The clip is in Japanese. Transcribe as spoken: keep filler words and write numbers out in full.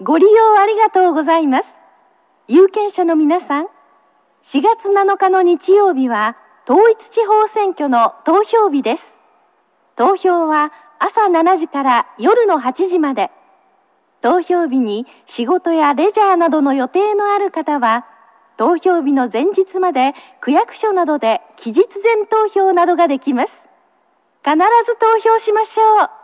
ご利用ありがとうございます。有権者の皆さん、しがつなのかの日曜日は統一地方選挙の投票日です。投票は朝しちじから夜のはちじまで。投票日に仕事やレジャーなどの予定のある方は、投票日の前日まで区役所などで期日前投票などができます。必ず投票しましょう。